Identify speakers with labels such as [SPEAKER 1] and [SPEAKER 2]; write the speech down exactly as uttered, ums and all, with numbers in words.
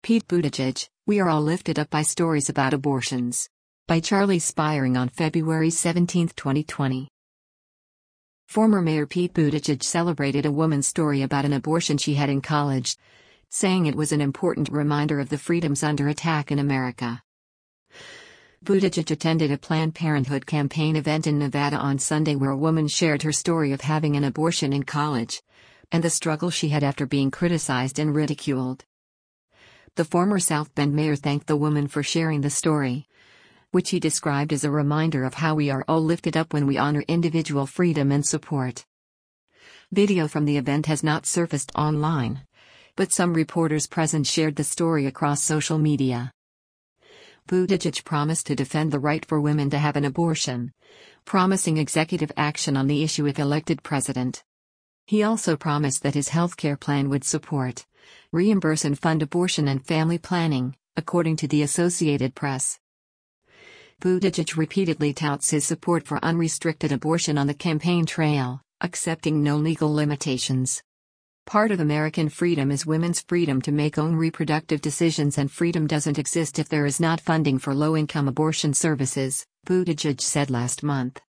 [SPEAKER 1] Pete Buttigieg, we are all lifted up by stories about abortions. By Charlie Spiring on February seventeenth, twenty twenty. Former Mayor Pete Buttigieg celebrated a woman's story about an abortion she had in college, saying it was an important reminder of the freedoms under attack in America. Buttigieg attended a Planned Parenthood campaign event in Nevada on Sunday where a woman shared her story of having an abortion in college, and the struggle she had after being criticized and ridiculed. The former South Bend mayor thanked the woman for sharing the story, which he described as a reminder of how we are all lifted up when we honor individual freedom and support. Video from the event has not surfaced online, but some reporters present shared the story across social media. Buttigieg promised to defend the right for women to have an abortion, promising executive action on the issue if elected president. He also promised that his healthcare plan would support, reimburse and fund abortion and family planning, according to the Associated Press. Buttigieg repeatedly touts his support for unrestricted abortion on the campaign trail, accepting no legal limitations. Part of American freedom is women's freedom to make own reproductive decisions, and freedom doesn't exist if there is not funding for low-income abortion services, Buttigieg said last month.